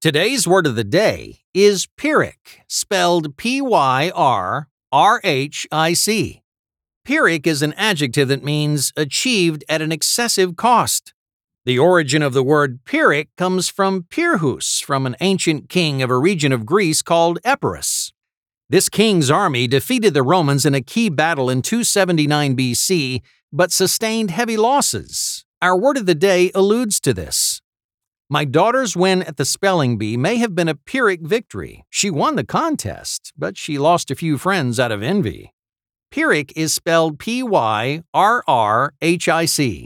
Today's word of the day is Pyrrhic, spelled P-Y-R-R-H-I-C. Pyrrhic is an adjective that means achieved at an excessive cost. The origin of the word Pyrrhic comes from Pyrrhus, from an ancient king of a region of Greece called Epirus. This king's army defeated the Romans in a key battle in 279 BC, but sustained heavy losses. Our word of the day alludes to this. My daughter's win at the spelling bee may have been a Pyrrhic victory. She won the contest, but she lost a few friends out of envy. Pyrrhic is spelled P-Y-R-R-H-I-C.